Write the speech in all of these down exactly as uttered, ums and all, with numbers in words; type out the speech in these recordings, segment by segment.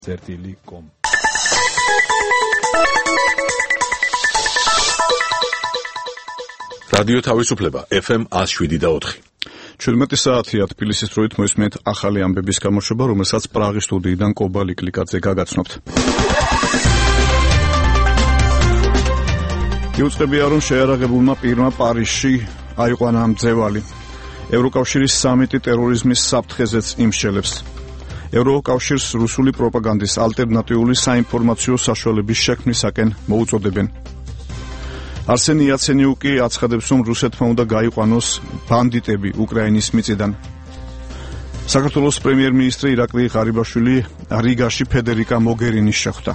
წერტილი კომ რადიო თავისუფლება ეფ ემ one oh seven და four. ჩვიდმეტი საათია თბილისის დროით მოისმენთ ახალი ამბების გამოშვება, რომელსაც პრაღის სტუდიიდან კობალი კლიკაძე გაგაცნობთ. იუწყებია, რომ შეიარაღებულმა პირმა პარიზში აიყვანა მძევალი. ევროკავშირის სამიტი ტერორიზმის საფრთხეზეც იმსჯელებს. ევროკავშირს რუსული პროპაგანდის ალტერნატიული საინფორმაციო საშუალების შექმნისაკენ მოუწოდებენ. არსენი იაცენიუკი აცხადებს, რომ რუსეთმა უნდა გაიყვანოს ბანდიტები უკრაინის მიწიდან. საქართველოს პრემიერ-მინისტრი ირაკლი ღარიბაშვილი რიგაში ფედერიკა მოგერინის შეხვდა.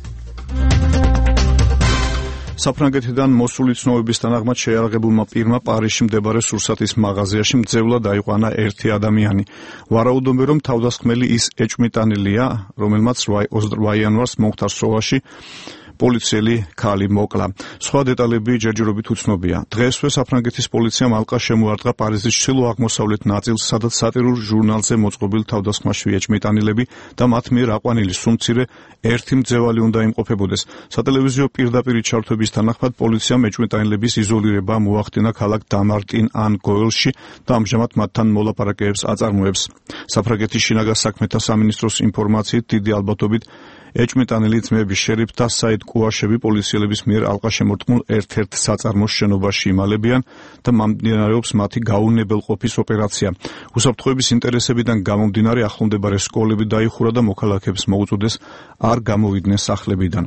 საფრანგეთიდან მოსული ცნობების თანახმად შეიარაღებულმა პირმა პარიზში მდებარე სურსათის მაღაზიაში მძევლად აიყვანა ერთი ადამიანი. ვარაუდობენ, რომ თავდასხმელი ის ეჭვმიტანილია, რომელმაც ოცდაოთხ იანვარს მომხდარ სროვაში პოლიციელი ქალი მოკლა. სხვა დეტალები ჯერჯერობით უცნობია. დღესვე საფრანგეთის პოლიციამ ალყა შემოარტყა პარიზის ჩრდილო-აღმოსავლეთ ნაწილს, სადაც სატირულ ჟურნალზე მოწყობილ თავდასხმაში ეჭვმიტანილები და მათ მიერ აყვანილი სუმცირე ერთი მძევალი უნდა იმყოფებოდეს. სატელევიზიო პირდაპირი ჩართვების თანახმად პოლიციამ ეჭვმიტანილების იზოლირება მოახდინა ქალაქ დამარტინ ან გოელში და ამჟამად მათთან მოლაპარაკებებს აწარმოებს. საფრანგეთის შინაგან საქმეთა სამინისტროს ინფორმაციით დიდი ალბათობით ეჭვმიტანილი ძმები შერიფ და საიდ კუაშები პოლიციელების მიერ ალყა შემორტყმულ ერთ-ერთ საწარმოს შენობაში იმალებიან და მომდინარეობს მათი გაუნებელყოფის ოპერაცია. უსაფრთხოების ინტერესებიდან გამომდინარე ახლომდებარე სკოლები დაიხურა და მოქალაქეებს მოუწოდეს არ გამოვიდნენ სახლებიდან.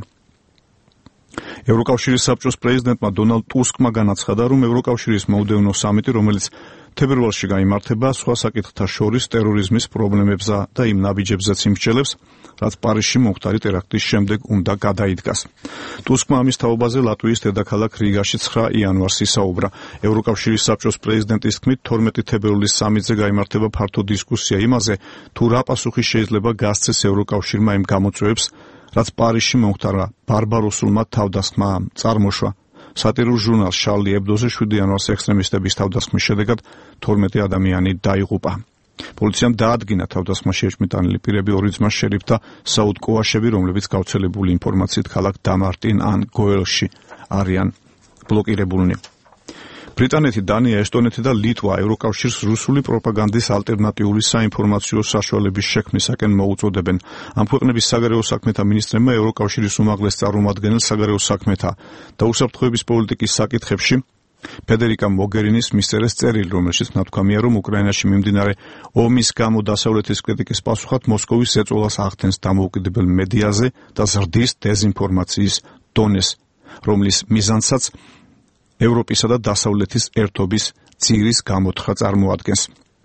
ევროკავშირის საბჭოს პრეზიდენტმა დონალდ ტუსკმა განაცხადა, რომ ევროკავშირის მომდევნო სამიტი, რომელიც თებერვალში გაიმართება, სხვა საკითხთა შორის ტერორიზმის პრობლემებსა და იმ ნაბიჯებზეც იმსჯელებს, რაც პარიზში მომხდარი ტერაქტის შემდეგ უნდა გადაიდგას. ტუსკმა ამის თაობაზე ლატვიის დედაქალაქ რიგაში ცხრა იანვარს ისაუბრა. ევროკავშირის საბჭოს პრეზიდენტის თქმით, თორმეტი თებერვლის სამიტზე გაიმართება ფართო დისკუსია იმაზე, თუ რა პასუხი შეიძლება გასცეს ევროკავშირმა იმ გამოწვევებს, რაც პარიზში მომხდარა ბარბაროსულმა თავდასხმამ წარმოშვა. სატირულ ჟურნალ შარლი ებდოზე შვიდი იანვარს ექსტრემისტების თავდასხმის შედეგად თორმეტი ადამიანი დაიღუპა. პოლიციამ დაადგინა თავდასხმაში ეჭვმიტანილი პირები ორი ძმა შერიფ და საუდ კოაშები, რომლებიც გავრცელებული ინფორმაციით ქალაქ დამარტინ ან გოელში არიან ბლოკირებულნი. ბრიტანეთი, დანია, ესტონეთი და ლიტვა ევროკავშირს რუსული პროპაგანდის ალტერნატიული საინფორმაციო საშუალების შექმნისაკენ მოუწოდებენ. ამ ქვეყნების საგარეო საქმეთა მინისტრებმა ევროკავშირის უმაღლეს წარმომადგენელ საგარეო საქმეთა და უსაფრთხოების პოლიტიკის საკითხებში ფედერიკა მოგერინის მისწერეს წერილი, რომელშიც ნათქვამია, რომ უკრაინაში მიმდინარე ომის გამო დასავლეთის კრიტიკის პასუხად მოსკოვის ეწოლას ახდენს დამოუკიდებელ მედიაზე და ზრდის დეზინფორმაციის დონეს, რომლის მიზანსაც ევროპისა და დასავლეთის ერთობის ძირის გამოთხრა წარმოადგენს.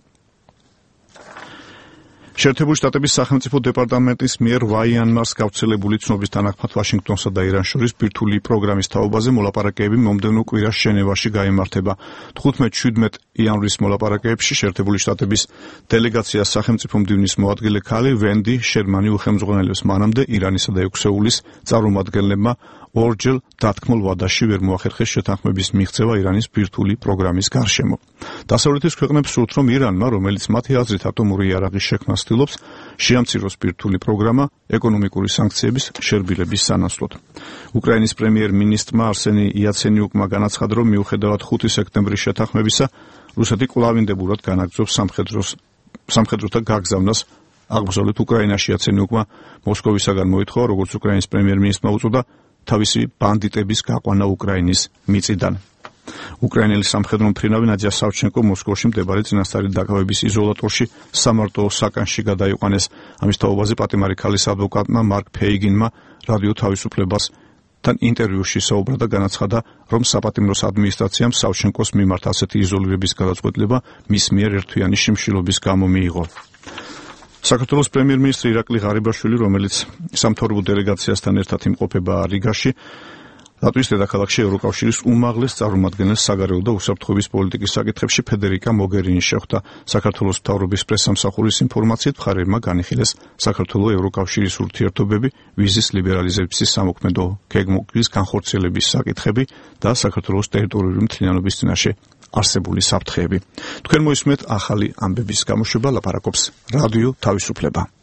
შეერთებული შტატების სახელმწიფო დეპარტამენტის მიერ იანვარს გავრცელებული ცნობის თანახმად ვაშინგტონსა და ირანს შორის ბირთვული პროგრამის თაობაზე მოლაპარაკებები მომდევნო კვირას ჟენევაში გაიმართება. თხუთმეტ შვიდმეტ იანვრის მოლაპარაკებებში შეერთებული შტატების დელეგაციას სახელმწიფო მდივნის მოადგილე ქალი ვენდი შერმანი უხელმძღვანელებს, მანამდე ირანისა და ექვსეულის წარმომადგენლებმა ორჯერ დათქმულ ვადაში ვერ მოახერხეს შეთანხმების მიღწევა ირანის ბირთვული პროგრამის გარშემო. დასავლეთის ქვეყნებს სურთ, რომ ირანმა, რომელიც მათი აზრით ატომური იარაღის შექმნას ცდილობს, შეამციროს ბირთვული პროგრამა ეკონომიკური სანქციების შერბილების სანაცვლოდ. უკრაინის პრემიერ-მინისტრმა არსენი იაცენიუკმა განაცხადა, რომ მიუხედავად ხუთი სექტემბრის შეთანხმებისა, რუსეთი კვლავინდებურად განაგრძობს სამხედროთა გაგზავნას აღმოსავლეთ უკრაინაში. იაცენიუკმა მოსკოვისაგან მოითხოვა, როგორც უკრაინის პრემიერ-მინისტრმა უწოდა, თავისი ბანდიტების გაყვანა უკრაინის მიწიდან. უკრაინელი სამხედრო მფრინავი ნადია სავჩენკო მოსკოვში მდებარე წინასწარი დაკავების იზოლატორში სამარტო საკანში გადაიყვანეს. ამის თაობაზე პატიმარი ქალის ადვოკატმა მარკ ფეიგინმა რადიო თავისუფლებასთან ინტერვიუში საუბრა და განაცხადა, რომ საპატიმროს ადმინისტრაციამ სავჩენკოს მიმართ ასეთი იზოლირების გადაწყვეტილება მის მიერ ერთთვიანი შიმშილობის გამო მიიღო. საქართველოს პრემიერ-მინისტრი ირაკლი ღარიბაშვილი, რომელიც სამთავრობო დელეგაციასთან ერთად იმყოფება რიგაში, ლატვიის დედაქალაქში ევროკავშირის უმაღლეს წარმომადგენელს საგარეო და უსაფრთხოების პოლიტიკის საკითხებში ფედერიკა მოგერინის შეხვდა. საქართველოს მთავრობის პრესსამსახურის ინფორმაციით მხარეებმა განიხილეს საქართველოს ევროკავშირის ურთიერთობები, ვიზის ლიბერალიზაციის სამოქმედო გეგმის განხორციელების საკითხები და საქართველოს ტერიტორიული მთლიანობის წინაშე არსებული საფრთხეები. თქვენ მოისმენთ ახალი ამბების გამოშვება, ლაპარაკობს რადიო თავისუფლება.